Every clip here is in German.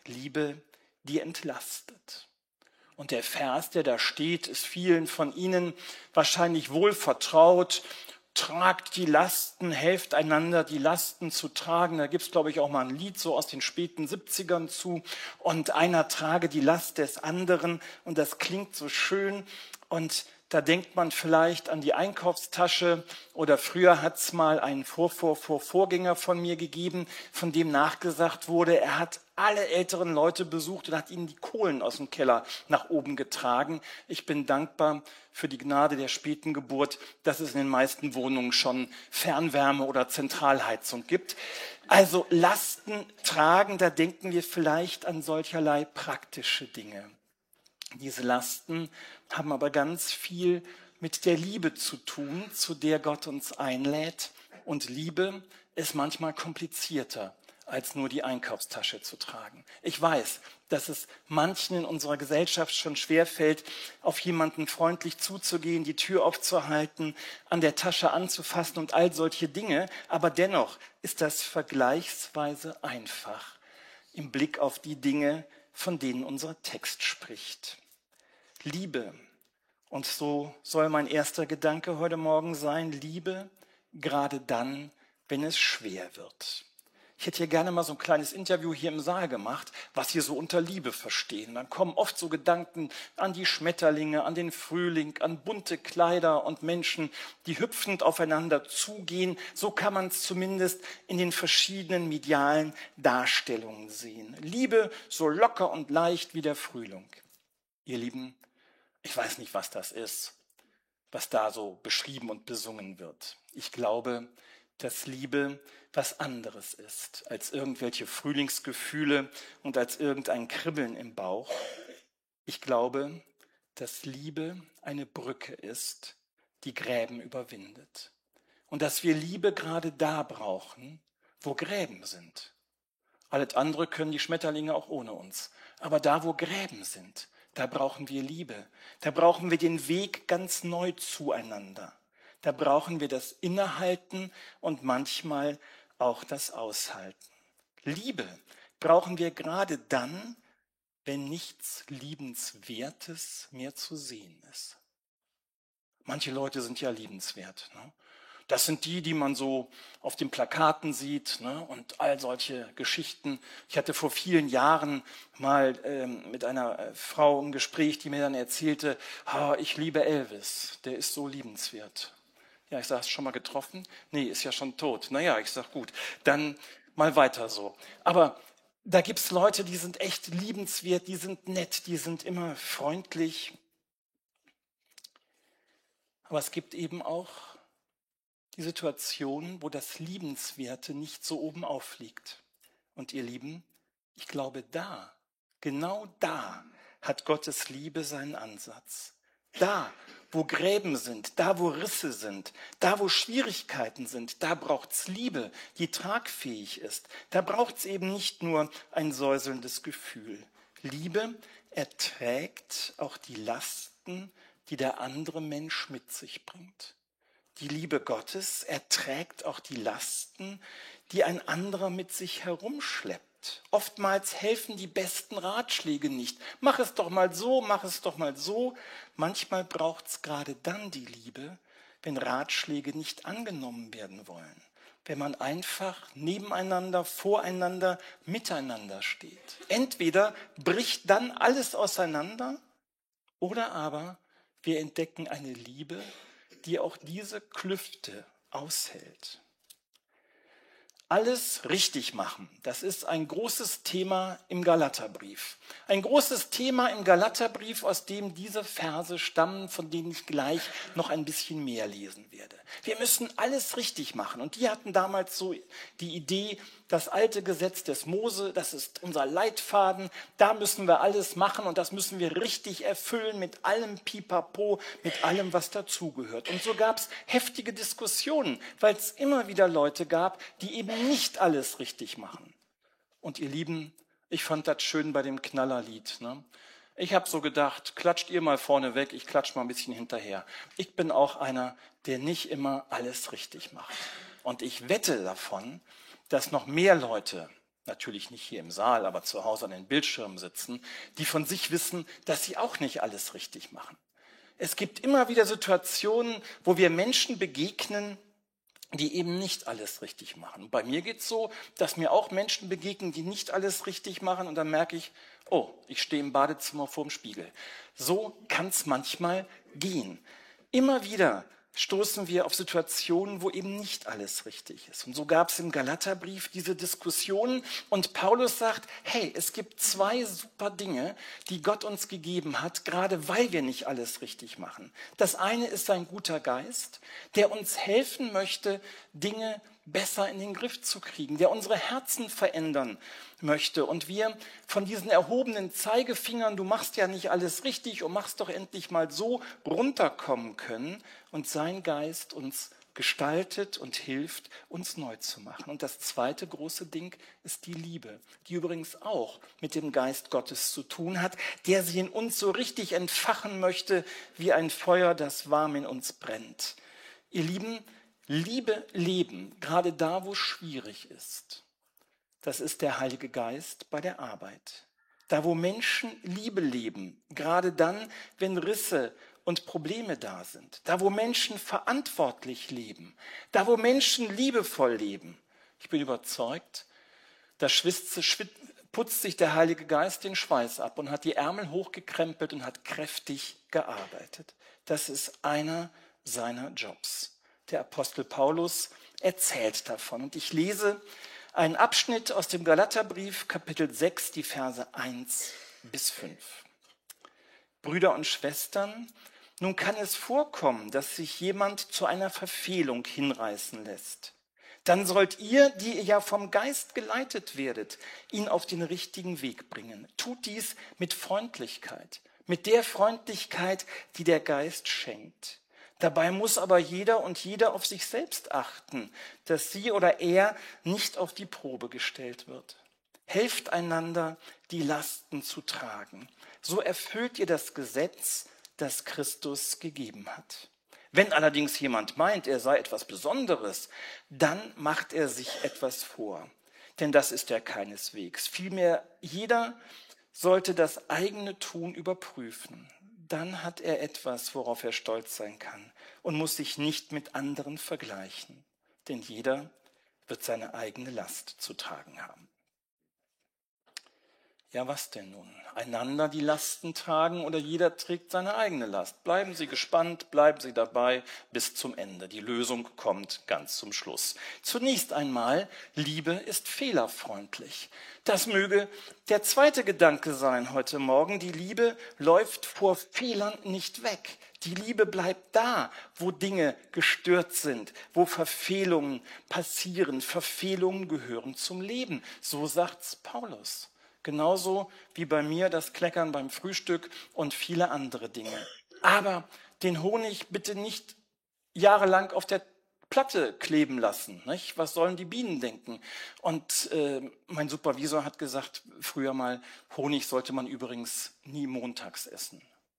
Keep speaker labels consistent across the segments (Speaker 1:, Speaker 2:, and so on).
Speaker 1: Liebe, die entlastet. Und der Vers, der da steht, ist vielen von Ihnen wahrscheinlich wohl vertraut. Tragt die Lasten, helft einander, die Lasten zu tragen. Da gibt es, glaube ich, auch mal ein Lied so aus den späten 70ern zu. Und einer trage die Last des anderen. Und das klingt so schön. Und da denkt man vielleicht an die Einkaufstasche. Oder früher hat es mal einen Vorgänger von mir gegeben, von dem nachgesagt wurde, er hat alle älteren Leute besucht und hat ihnen die Kohlen aus dem Keller nach oben getragen. Ich bin dankbar für die Gnade der späten Geburt, dass es in den meisten Wohnungen schon Fernwärme oder Zentralheizung gibt. Also Lasten tragen, da denken wir vielleicht an solcherlei praktische Dinge. Diese Lasten haben aber ganz viel mit der Liebe zu tun, zu der Gott uns einlädt. Und Liebe ist manchmal komplizierter, als nur die Einkaufstasche zu tragen. Ich weiß, dass es manchen in unserer Gesellschaft schon schwerfällt, auf jemanden freundlich zuzugehen, die Tür aufzuhalten, an der Tasche anzufassen und all solche Dinge. Aber dennoch ist das vergleichsweise einfach im Blick auf die Dinge, von denen unser Text spricht. Liebe. Und so soll mein erster Gedanke heute Morgen sein, Liebe, gerade dann, wenn es schwer wird. Ich hätte hier gerne mal so ein kleines Interview hier im Saal gemacht, was wir so unter Liebe verstehen. Dann kommen oft so Gedanken an die Schmetterlinge, an den Frühling, an bunte Kleider und Menschen, die hüpfend aufeinander zugehen. So kann man es zumindest in den verschiedenen medialen Darstellungen sehen. Liebe so locker und leicht wie der Frühling. Ihr Lieben, ich weiß nicht, was das ist, was da so beschrieben und besungen wird. Ich glaube, dass Liebe was anderes ist als irgendwelche Frühlingsgefühle und als irgendein Kribbeln im Bauch. Ich glaube, dass Liebe eine Brücke ist, die Gräben überwindet. Und dass wir Liebe gerade da brauchen, wo Gräben sind. Alles andere können die Schmetterlinge auch ohne uns. Aber da, wo Gräben sind, da brauchen wir Liebe. Da brauchen wir den Weg ganz neu zueinander. Da brauchen wir das Innehalten und manchmal auch das Aushalten. Liebe brauchen wir gerade dann, wenn nichts Liebenswertes mehr zu sehen ist. Manche Leute sind ja liebenswert. Ne? Das sind die man so auf den Plakaten sieht, ne? Und all solche Geschichten. Ich hatte vor vielen Jahren mal mit einer Frau ein Gespräch, die mir dann erzählte, ich liebe Elvis, der ist so liebenswert. Ja, ich sage, hast du schon mal getroffen? Nee, ist ja schon tot. Naja, ich sage, gut, dann mal weiter so. Aber da gibt es Leute, die sind echt liebenswert, die sind nett, die sind immer freundlich. Aber es gibt eben auch die Situation, wo das Liebenswerte nicht so oben aufliegt. Und ihr Lieben, ich glaube genau da hat Gottes Liebe seinen Ansatz. Da, wo Gräben sind, da, wo Risse sind, da, wo Schwierigkeiten sind, da braucht's Liebe, die tragfähig ist. Da braucht's eben nicht nur ein säuselndes Gefühl. Liebe erträgt auch die Lasten, die der andere Mensch mit sich bringt. Die Liebe Gottes erträgt auch die Lasten, die ein anderer mit sich herumschleppt. Oftmals helfen die besten Ratschläge nicht. Mach es doch mal so, mach es doch mal so. Manchmal braucht es gerade dann die Liebe, wenn Ratschläge nicht angenommen werden wollen. Wenn man einfach nebeneinander, voreinander, miteinander steht. Entweder bricht dann alles auseinander oder aber wir entdecken eine Liebe, die auch diese Klüfte aushält. Alles richtig machen, das ist ein großes Thema im Galaterbrief. Ein großes Thema im Galaterbrief, aus dem diese Verse stammen, von denen ich gleich noch ein bisschen mehr lesen werde. Wir müssen alles richtig machen. Und die hatten damals so die Idee, das alte Gesetz des Mose, das ist unser Leitfaden, da müssen wir alles machen und das müssen wir richtig erfüllen mit allem Pipapo, mit allem, was dazugehört. Und so gab es heftige Diskussionen, weil es immer wieder Leute gab, die eben nicht alles richtig machen. Und ihr Lieben, ich fand das schön bei dem Knallerlied. Ne? Ich habe so gedacht, klatscht ihr mal vorne weg, ich klatsch mal ein bisschen hinterher. Ich bin auch einer, der nicht immer alles richtig macht. Und ich wette davon, dass noch mehr Leute natürlich nicht hier im Saal, aber zu Hause an den Bildschirmen sitzen, die von sich wissen, dass sie auch nicht alles richtig machen. Es gibt immer wieder Situationen, wo wir Menschen begegnen, die eben nicht alles richtig machen. Bei mir geht es so, dass mir auch Menschen begegnen, die nicht alles richtig machen und dann merke ich, oh, ich stehe im Badezimmer vorm Spiegel. So kann es manchmal gehen. Immer wieder stoßen wir auf Situationen, wo eben nicht alles richtig ist. Und so gab es im Galaterbrief diese Diskussionen und Paulus sagt, hey, es gibt 2 super Dinge, die Gott uns gegeben hat, gerade weil wir nicht alles richtig machen. Das eine ist sein guter Geist, der uns helfen möchte, Dinge besser in den Griff zu kriegen, der unsere Herzen verändern möchte und wir von diesen erhobenen Zeigefingern, du machst ja nicht alles richtig und machst doch endlich mal so, runterkommen können und sein Geist uns gestaltet und hilft, uns neu zu machen. Und das zweite große Ding ist die Liebe, die übrigens auch mit dem Geist Gottes zu tun hat, der sie in uns so richtig entfachen möchte, wie ein Feuer, das warm in uns brennt. Ihr Lieben, Liebe leben, gerade da, wo es schwierig ist. Das ist der Heilige Geist bei der Arbeit. Da, wo Menschen Liebe leben, gerade dann, wenn Risse und Probleme da sind. Da, wo Menschen verantwortlich leben. Da, wo Menschen liebevoll leben. Ich bin überzeugt, da putzt sich der Heilige Geist den Schweiß ab und hat die Ärmel hochgekrempelt und hat kräftig gearbeitet. Das ist einer seiner Jobs. Der Apostel Paulus erzählt davon. Und ich lese einen Abschnitt aus dem Galaterbrief, Kapitel 6, die Verse 1 bis 5. Brüder und Schwestern, nun kann es vorkommen, dass sich jemand zu einer Verfehlung hinreißen lässt. Dann sollt ihr, die ihr ja vom Geist geleitet werdet, ihn auf den richtigen Weg bringen. Tut dies mit Freundlichkeit, mit der Freundlichkeit, die der Geist schenkt. Dabei muss aber jeder und jede auf sich selbst achten, dass sie oder er nicht auf die Probe gestellt wird. Helft einander, die Lasten zu tragen. So erfüllt ihr das Gesetz, das Christus gegeben hat. Wenn allerdings jemand meint, er sei etwas Besonderes, dann macht er sich etwas vor. Denn das ist er keineswegs. Vielmehr jeder sollte das eigene Tun überprüfen. Dann hat er etwas, worauf er stolz sein kann und muss sich nicht mit anderen vergleichen. Denn jeder wird seine eigene Last zu tragen haben. Ja, was denn nun? Einander die Lasten tragen oder jeder trägt seine eigene Last? Bleiben Sie gespannt, bleiben Sie dabei bis zum Ende. Die Lösung kommt ganz zum Schluss. Zunächst einmal, Liebe ist fehlerfreundlich. Das möge der zweite Gedanke sein heute Morgen. Die Liebe läuft vor Fehlern nicht weg. Die Liebe bleibt da, wo Dinge gestört sind, wo Verfehlungen passieren. Verfehlungen gehören zum Leben. So sagt's Paulus. Genauso wie bei mir das Kleckern beim Frühstück und viele andere Dinge. Aber den Honig bitte nicht jahrelang auf der Platte kleben lassen. Nicht? Was sollen die Bienen denken? Und mein Supervisor hat gesagt, früher mal, Honig sollte man übrigens nie montags essen.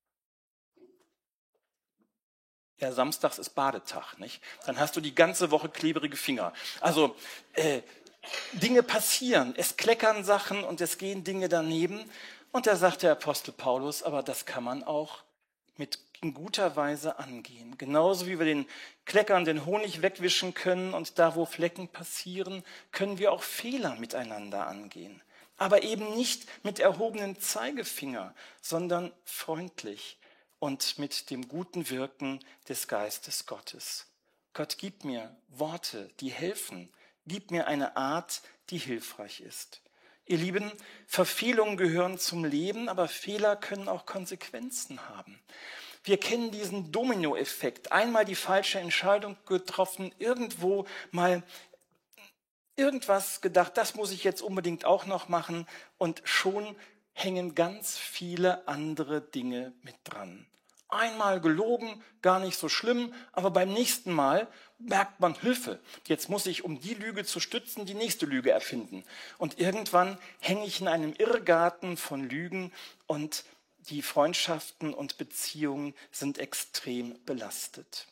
Speaker 1: Ja, samstags ist Badetag, nicht? Dann hast du die ganze Woche klebrige Finger. Also, Dinge passieren, es kleckern Sachen und es gehen Dinge daneben. Und da sagt der Apostel Paulus, aber das kann man auch in guter Weise angehen. Genauso wie wir den kleckernden Honig wegwischen können und da, wo Flecken passieren, können wir auch Fehler miteinander angehen. Aber eben nicht mit erhobenen Zeigefinger, sondern freundlich und mit dem guten Wirken des Geistes Gottes. Gott, gib mir Worte, die helfen. Gib mir eine Art, die hilfreich ist. Ihr Lieben, Verfehlungen gehören zum Leben, aber Fehler können auch Konsequenzen haben. Wir kennen diesen Dominoeffekt. Einmal die falsche Entscheidung getroffen, irgendwo mal irgendwas gedacht, das muss ich jetzt unbedingt auch noch machen und schon hängen ganz viele andere Dinge mit dran. Einmal gelogen, gar nicht so schlimm, aber beim nächsten Mal merkt man, Hilfe, jetzt muss ich, um die Lüge zu stützen, die nächste Lüge erfinden. Und irgendwann hänge ich in einem Irrgarten von Lügen und die Freundschaften und Beziehungen sind extrem belastet.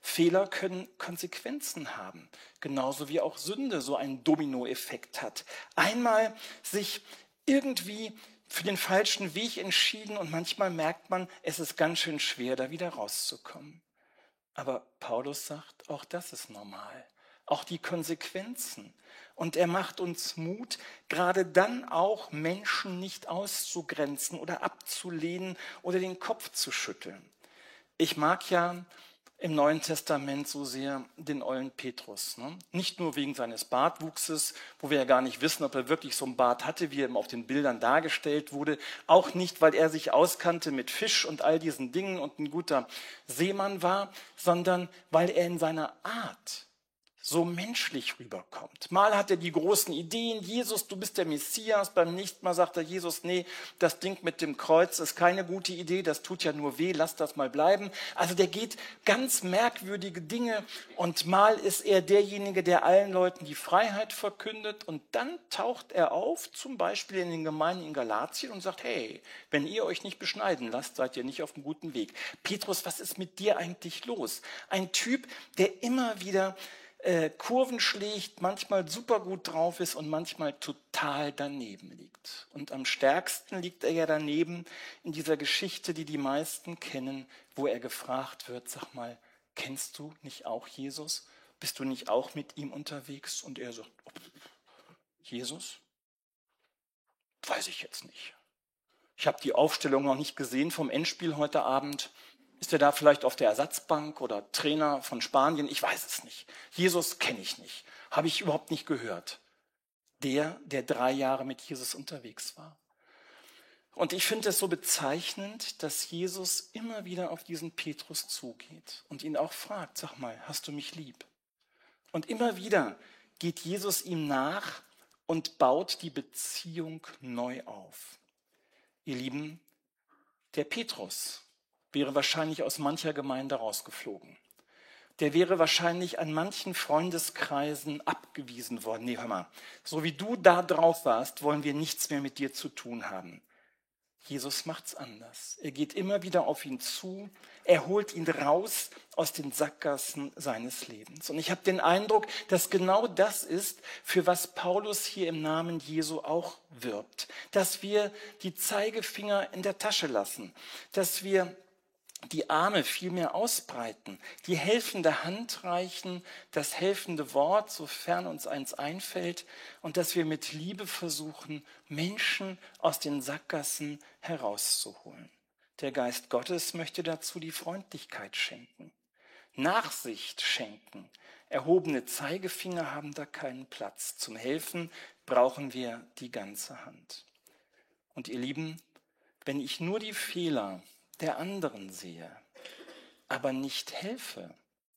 Speaker 1: Fehler können Konsequenzen haben, genauso wie auch Sünde so einen Dominoeffekt hat. Einmal sich irgendwie für den falschen Weg entschieden und manchmal merkt man, es ist ganz schön schwer, da wieder rauszukommen. Aber Paulus sagt, auch das ist normal, auch die Konsequenzen. Und er macht uns Mut, gerade dann auch Menschen nicht auszugrenzen oder abzulehnen oder den Kopf zu schütteln. Ich mag ja im Neuen Testament so sehr den ollen Petrus. Ne? Nicht nur wegen seines Bartwuchses, wo wir ja gar nicht wissen, ob er wirklich so einen Bart hatte, wie er ihm auf den Bildern dargestellt wurde. Auch nicht, weil er sich auskannte mit Fisch und all diesen Dingen und ein guter Seemann war, sondern weil er in seiner Art so menschlich rüberkommt. Mal hat er die großen Ideen, Jesus, du bist der Messias, beim nächsten Mal sagt er, Jesus, nee, das Ding mit dem Kreuz ist keine gute Idee, das tut ja nur weh, lass das mal bleiben. Also der geht ganz merkwürdige Dinge und mal ist er derjenige, der allen Leuten die Freiheit verkündet und dann taucht er auf, zum Beispiel in den Gemeinden in Galatien und sagt, hey, wenn ihr euch nicht beschneiden lasst, seid ihr nicht auf einem guten Weg. Petrus, was ist mit dir eigentlich los? Ein Typ, der immer wieder Kurven schlägt, manchmal super gut drauf ist und manchmal total daneben liegt. Und am stärksten liegt er ja daneben in dieser Geschichte, die die meisten kennen, wo er gefragt wird, sag mal, kennst du nicht auch Jesus? Bist du nicht auch mit ihm unterwegs? Und er sagt, oh, Jesus? Weiß ich jetzt nicht. Ich habe die Aufstellung noch nicht gesehen vom Endspiel heute Abend. Ist er da vielleicht auf der Ersatzbank oder Trainer von Spanien? Ich weiß es nicht. Jesus kenne ich nicht. Habe ich überhaupt nicht gehört. Der 3 Jahre mit Jesus unterwegs war. Und ich finde es so bezeichnend, dass Jesus immer wieder auf diesen Petrus zugeht und ihn auch fragt, sag mal, hast du mich lieb? Und immer wieder geht Jesus ihm nach und baut die Beziehung neu auf. Ihr Lieben, der Petrus wäre wahrscheinlich aus mancher Gemeinde rausgeflogen. Der wäre wahrscheinlich an manchen Freundeskreisen abgewiesen worden. Nee, hör mal, so wie du da drauf warst, wollen wir nichts mehr mit dir zu tun haben. Jesus macht's anders. Er geht immer wieder auf ihn zu. Er holt ihn raus aus den Sackgassen seines Lebens. Und ich habe den Eindruck, dass genau das ist, für was Paulus hier im Namen Jesu auch wirbt. Dass wir die Zeigefinger in der Tasche lassen. Dass wir die Arme viel mehr ausbreiten, die helfende Hand reichen, das helfende Wort, sofern uns eins einfällt, und dass wir mit Liebe versuchen, Menschen aus den Sackgassen herauszuholen. Der Geist Gottes möchte dazu die Freundlichkeit schenken, Nachsicht schenken. Erhobene Zeigefinger haben da keinen Platz. Zum Helfen brauchen wir die ganze Hand. Und ihr Lieben, wenn ich nur die Fehler der anderen sehe, aber nicht helfe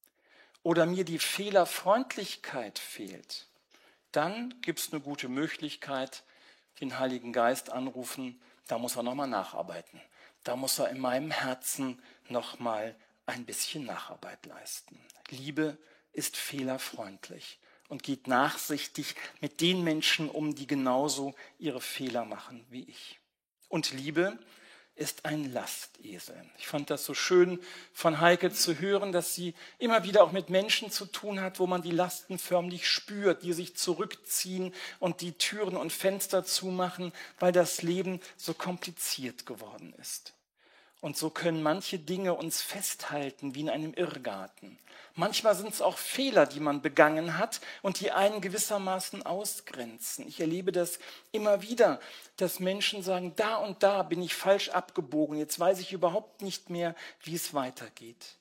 Speaker 1: oder mir die Fehlerfreundlichkeit fehlt, dann gibt es eine gute Möglichkeit, den Heiligen Geist anrufen, da muss er nochmal nacharbeiten. Da muss er in meinem Herzen nochmal ein bisschen Nacharbeit leisten. Liebe ist fehlerfreundlich und geht nachsichtig mit den Menschen um, die genauso ihre Fehler machen wie ich. Und Liebe ist ein Lastesel. Ich fand das so schön von Heike zu hören, dass sie immer wieder auch mit Menschen zu tun hat, wo man die Lasten förmlich spürt, die sich zurückziehen und die Türen und Fenster zumachen, weil das Leben so kompliziert geworden ist. Und so können manche Dinge uns festhalten wie in einem Irrgarten. Manchmal sind es auch Fehler, die man begangen hat und die einen gewissermaßen ausgrenzen. Ich erlebe das immer wieder, dass Menschen sagen, da und da bin ich falsch abgebogen, jetzt weiß ich überhaupt nicht mehr, wie es weitergeht.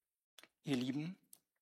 Speaker 1: Ihr Lieben,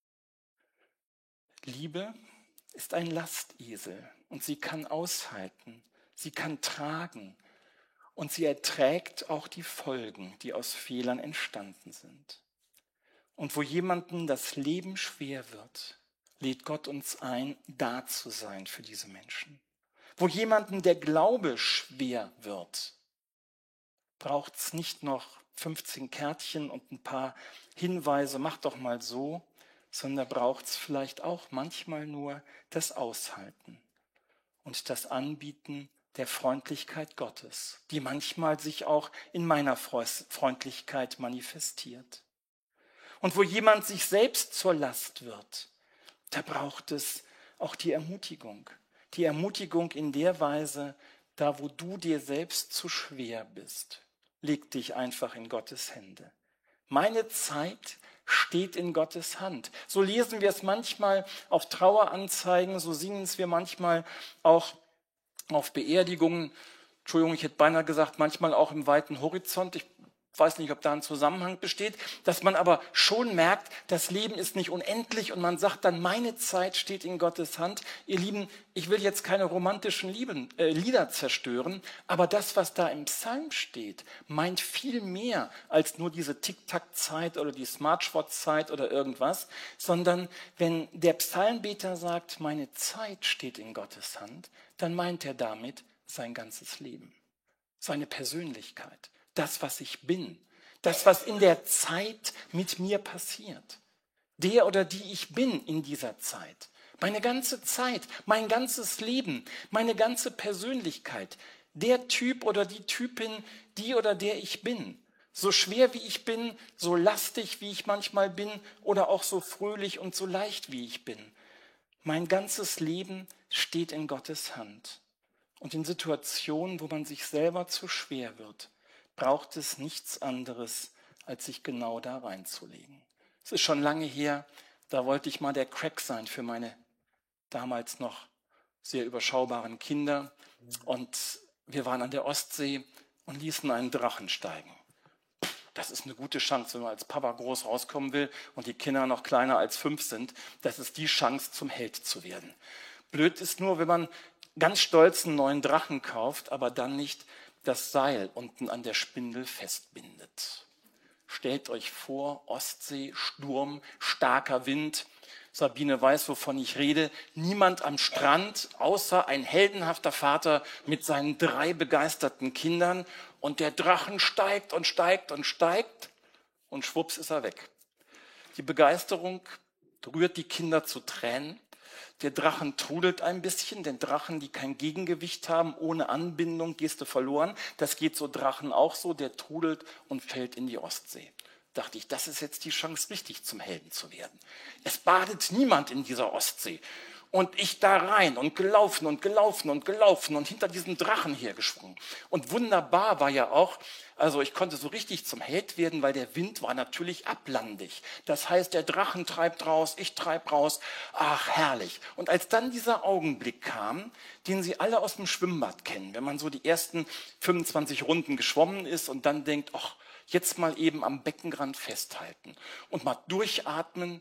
Speaker 1: Liebe ist ein Lastesel und sie kann aushalten, sie kann tragen. Und sie erträgt auch die Folgen, die aus Fehlern entstanden sind. Und wo jemandem das Leben schwer wird, lädt Gott uns ein, da zu sein für diese Menschen. Wo jemandem der Glaube schwer wird, braucht es nicht noch 15 Kärtchen und ein paar Hinweise, mach doch mal so, sondern braucht es vielleicht auch manchmal nur das Aushalten und das Anbieten der Freundlichkeit Gottes, die manchmal sich auch in meiner Freundlichkeit manifestiert. Und wo jemand sich selbst zur Last wird, da braucht es auch die Ermutigung. Die Ermutigung in der Weise, da wo du dir selbst zu schwer bist, leg dich einfach in Gottes Hände. Meine Zeit steht in Gottes Hand. So lesen wir es manchmal auf Traueranzeigen, so singen es wir manchmal auch auf Beerdigungen. Entschuldigung, ich hätte beinahe gesagt, manchmal auch im weiten Horizont. Ich weiß nicht, ob da ein Zusammenhang besteht, dass man aber schon merkt, das Leben ist nicht unendlich und man sagt dann, meine Zeit steht in Gottes Hand. Ihr Lieben, ich will jetzt keine romantischen Lieder zerstören, aber das, was da im Psalm steht, meint viel mehr als nur diese Tick-Tack-Zeit oder die Smartwatch-Zeit oder irgendwas, sondern wenn der Psalmbeter sagt, meine Zeit steht in Gottes Hand, dann meint er damit sein ganzes Leben, seine Persönlichkeit. Das, was ich bin, das, was in der Zeit mit mir passiert, der oder die ich bin in dieser Zeit, meine ganze Zeit, mein ganzes Leben, meine ganze Persönlichkeit, der Typ oder die Typin, die oder der ich bin, so schwer wie ich bin, so lastig wie ich manchmal bin oder auch so fröhlich und so leicht wie ich bin. Mein ganzes Leben steht in Gottes Hand. Und in Situationen, wo man sich selber zu schwer wird, braucht es nichts anderes, als sich genau da reinzulegen. Es ist schon lange her, da wollte ich mal der Crack sein für meine damals noch sehr überschaubaren Kinder. Und wir waren an der Ostsee und ließen einen Drachen steigen. Das ist eine gute Chance, wenn man als Papa groß rauskommen will und die Kinder noch kleiner als 5 sind. Das ist die Chance, zum Held zu werden. Blöd ist nur, wenn man ganz stolz einen neuen Drachen kauft, aber dann nicht das Seil unten an der Spindel festbindet. Stellt euch vor, Ostsee, Sturm, starker Wind. Sabine weiß, wovon ich rede. Niemand am Strand, außer ein heldenhafter Vater mit seinen 3 begeisterten Kindern. Und der Drachen steigt und steigt und steigt und schwupps ist er weg. Die Begeisterung rührt die Kinder zu Tränen. Der Drachen trudelt ein bisschen, denn Drachen, die kein Gegengewicht haben, ohne Anbindung, gehst du verloren. Das geht so Drachen auch so, der trudelt und fällt in die Ostsee. Dachte ich, das ist jetzt die Chance, richtig zum Helden zu werden. Es badet niemand in dieser Ostsee. Und ich da rein und gelaufen und gelaufen und gelaufen und hinter diesem Drachen hergesprungen. Und wunderbar war ja auch, also ich konnte so richtig zum Held werden, weil der Wind war natürlich ablandig. Das heißt, der Drachen treibt raus, ich treib raus. Ach, herrlich. Und als dann dieser Augenblick kam, den Sie alle aus dem Schwimmbad kennen, wenn man so die ersten 25 Runden geschwommen ist und dann denkt, ach, jetzt mal eben am Beckenrand festhalten und mal durchatmen,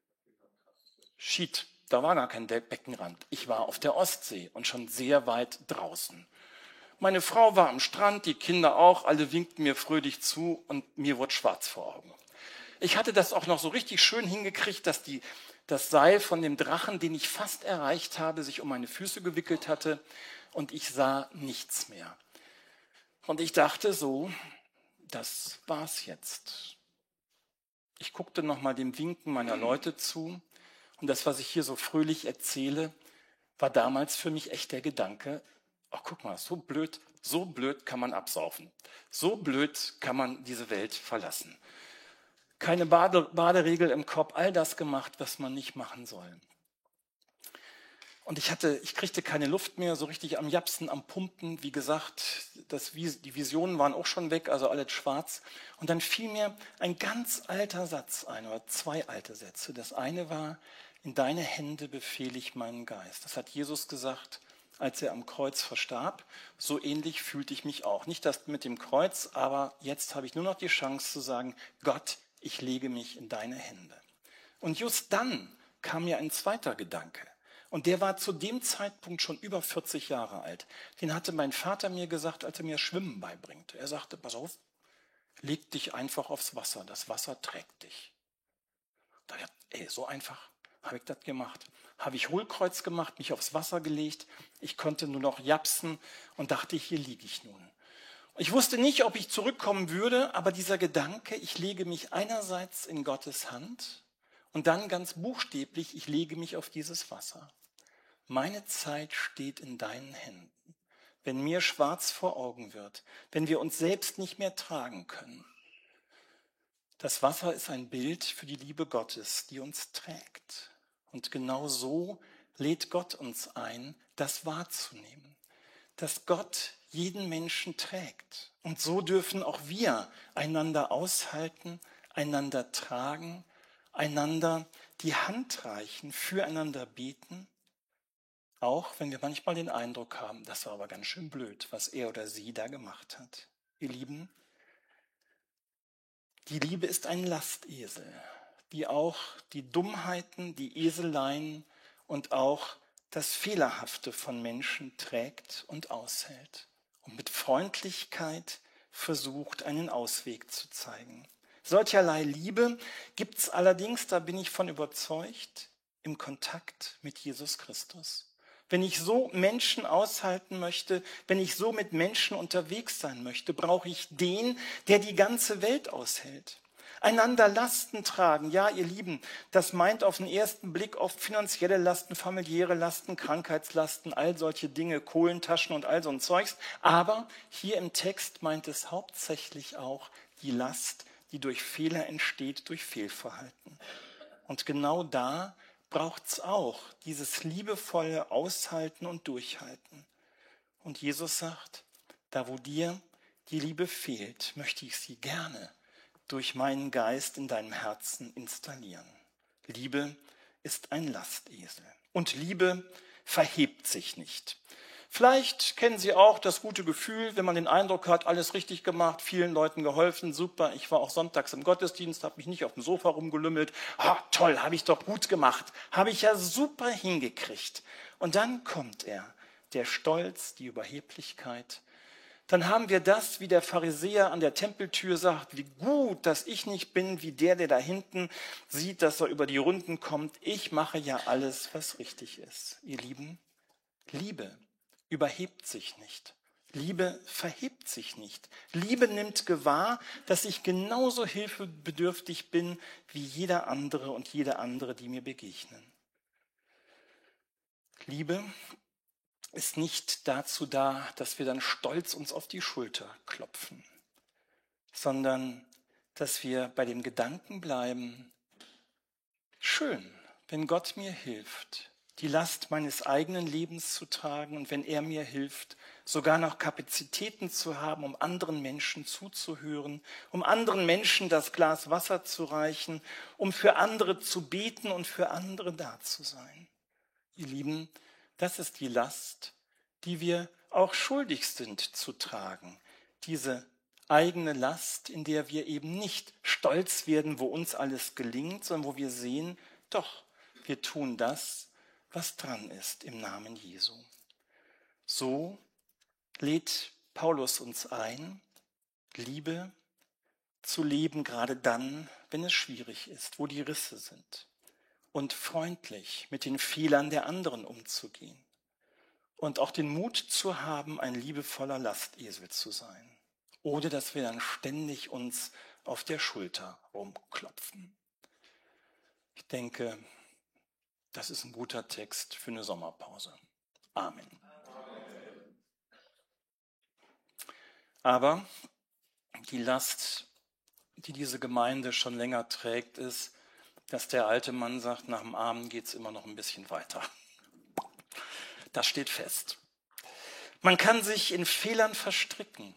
Speaker 1: schied. Da war gar kein Beckenrand. Ich war auf der Ostsee und schon sehr weit draußen. Meine Frau war am Strand, die Kinder auch, alle winkten mir fröhlich zu und mir wurde schwarz vor Augen. Ich hatte das auch noch so richtig schön hingekriegt, dass das Seil von dem Drachen, den ich fast erreicht habe, sich um meine Füße gewickelt hatte und ich sah nichts mehr. Und ich dachte so, das war's jetzt. Ich guckte nochmal dem Winken meiner Leute zu. Und das, was ich hier so fröhlich erzähle, war damals für mich echt der Gedanke, ach guck mal, so blöd kann man absaufen. So blöd kann man diese Welt verlassen. Keine Baderegel im Kopf, all das gemacht, was man nicht machen soll. Und ich kriegte keine Luft mehr, so richtig am Japsen, am Pumpen. Wie gesagt, die Visionen waren auch schon weg, also alles schwarz. Und dann fiel mir ein ganz alter Satz ein, oder 2 alte Sätze. Das eine war, in deine Hände befehle ich meinen Geist. Das hat Jesus gesagt, als er am Kreuz verstarb. So ähnlich fühlte ich mich auch. Nicht das mit dem Kreuz, aber jetzt habe ich nur noch die Chance zu sagen, Gott, ich lege mich in deine Hände. Und just dann kam mir ein zweiter Gedanke. Und der war zu dem Zeitpunkt schon über 40 Jahre alt. Den hatte mein Vater mir gesagt, als er mir Schwimmen beibringt. Er sagte, pass auf, leg dich einfach aufs Wasser, das Wasser trägt dich. Da dachte ich, so einfach habe ich das gemacht. Habe ich Hohlkreuz gemacht, mich aufs Wasser gelegt. Ich konnte nur noch japsen und dachte, hier liege ich nun. Ich wusste nicht, ob ich zurückkommen würde, aber dieser Gedanke, ich lege mich einerseits in Gottes Hand und dann ganz buchstäblich, ich lege mich auf dieses Wasser. Meine Zeit steht in deinen Händen. Wenn mir schwarz vor Augen wird, wenn wir uns selbst nicht mehr tragen können, Das Wasser ist ein Bild für die Liebe Gottes, die uns trägt. Und genau so lädt Gott uns ein, das wahrzunehmen, dass Gott jeden Menschen trägt. Und so dürfen auch wir einander aushalten, einander tragen, einander die Hand reichen, füreinander beten, auch wenn wir manchmal den Eindruck haben, das war aber ganz schön blöd, was er oder sie da gemacht hat. Ihr Lieben, die Liebe ist ein Lastesel, die auch die Dummheiten, die Eseleien und auch das Fehlerhafte von Menschen trägt und aushält und mit Freundlichkeit versucht, einen Ausweg zu zeigen. Solcherlei Liebe gibt es allerdings, da bin ich von überzeugt, im Kontakt mit Jesus Christus. Wenn ich so Menschen aushalten möchte, wenn ich so mit Menschen unterwegs sein möchte, brauche ich den, der die ganze Welt aushält. Einander Lasten tragen, ja, ihr Lieben, das meint auf den ersten Blick oft finanzielle Lasten, familiäre Lasten, Krankheitslasten, all solche Dinge, Kohlentaschen und all so ein Zeugs. Aber hier im Text meint es hauptsächlich auch die Last, die durch Fehler entsteht, durch Fehlverhalten. Und genau da braucht es auch dieses liebevolle Aushalten und Durchhalten. Und Jesus sagt, da wo dir die Liebe fehlt, möchte ich sie gerne durch meinen Geist in deinem Herzen installieren. Liebe ist ein Lastesel. Und Liebe verhebt sich nicht. Vielleicht kennen Sie auch das gute Gefühl, wenn man den Eindruck hat, alles richtig gemacht, vielen Leuten geholfen, super. Ich war auch sonntags im Gottesdienst, habe mich nicht auf dem Sofa rumgelümmelt. Toll, habe ich doch gut gemacht, habe ich ja super hingekriegt. Und dann kommt er, der Stolz, die Überheblichkeit. Dann haben wir das, wie der Pharisäer an der Tempeltür sagt, wie gut, dass ich nicht bin, wie der da hinten sieht, dass er über die Runden kommt. Ich mache ja alles, was richtig ist. Ihr Lieben, Liebe überhebt sich nicht. Liebe verhebt sich nicht. Liebe nimmt gewahr, dass ich genauso hilfebedürftig bin wie jeder andere und jede andere, die mir begegnen. Liebe ist nicht dazu da, dass wir dann stolz uns auf die Schulter klopfen, sondern dass wir bei dem Gedanken bleiben, schön, wenn Gott mir hilft, die Last meines eigenen Lebens zu tragen und wenn er mir hilft, sogar noch Kapazitäten zu haben, um anderen Menschen zuzuhören, um anderen Menschen das Glas Wasser zu reichen, um für andere zu beten und für andere da zu sein. Ihr Lieben, das ist die Last, die wir auch schuldig sind zu tragen. Diese eigene Last, in der wir eben nicht stolz werden, wo uns alles gelingt, sondern wo wir sehen, doch, wir tun das, was dran ist im Namen Jesu. So lädt Paulus uns ein, Liebe zu leben, gerade dann, wenn es schwierig ist, wo die Risse sind, und freundlich mit den Fehlern der anderen umzugehen und auch den Mut zu haben, ein liebevoller Lastesel zu sein, ohne dass wir dann ständig uns auf der Schulter rumklopfen. Ich denke, das ist ein guter Text für eine Sommerpause. Amen. Aber die Last, die diese Gemeinde schon länger trägt, ist, dass der alte Mann sagt, nach dem Abend geht es immer noch ein bisschen weiter. Das steht fest. Man kann sich in Fehlern verstricken,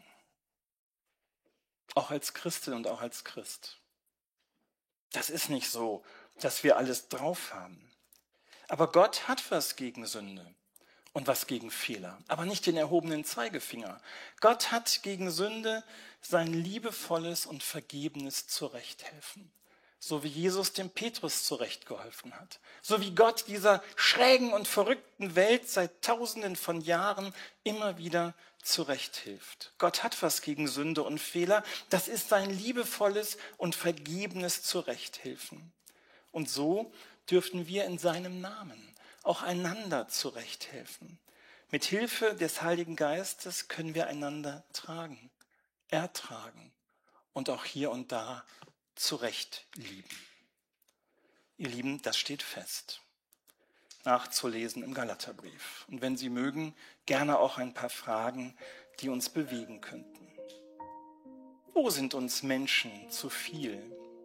Speaker 1: auch als Christin und auch als Christ. Das ist nicht so, dass wir alles drauf haben. Aber Gott hat was gegen Sünde und was gegen Fehler, aber nicht den erhobenen Zeigefinger. Gott hat gegen Sünde sein liebevolles und vergebenes Zurechthelfen. So wie Jesus dem Petrus zurechtgeholfen hat. So wie Gott dieser schrägen und verrückten Welt seit Tausenden von Jahren immer wieder zurechthilft. Gott hat was gegen Sünde und Fehler. Das ist sein liebevolles und vergebenes Zurechthelfen. Und so dürfen wir in seinem Namen auch einander zurechthelfen. Mit Hilfe des Heiligen Geistes können wir einander tragen, ertragen und auch hier und da zurecht lieben. Ihr Lieben, das steht fest. Nachzulesen im Galaterbrief. Und wenn Sie mögen, gerne auch ein paar Fragen, die uns bewegen könnten. Wo sind uns Menschen zu viel?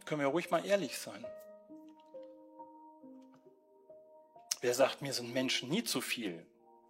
Speaker 1: Können wir ruhig mal ehrlich sein. Wer sagt, mir sind Menschen nie zu viel?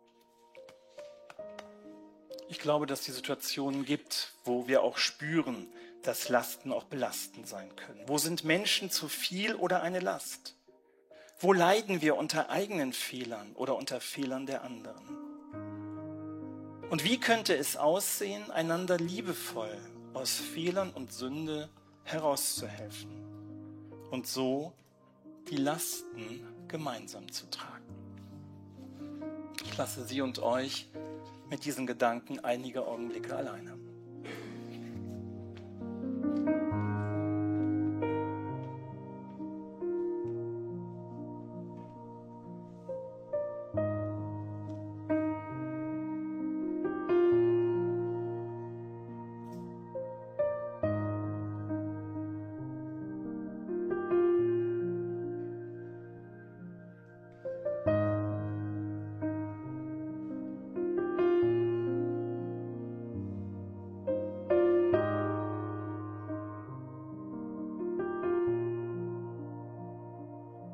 Speaker 1: Ich glaube, dass es die Situationen gibt, wo wir auch spüren, dass Lasten auch belastend sein können. Wo sind Menschen zu viel oder eine Last? Wo leiden wir unter eigenen Fehlern oder unter Fehlern der anderen? Und wie könnte es aussehen, einander liebevoll aus Fehlern und Sünde herauszuhelfen und so die Lasten gemeinsam zu tragen? Ich lasse Sie und euch mit diesen Gedanken einige Augenblicke alleine.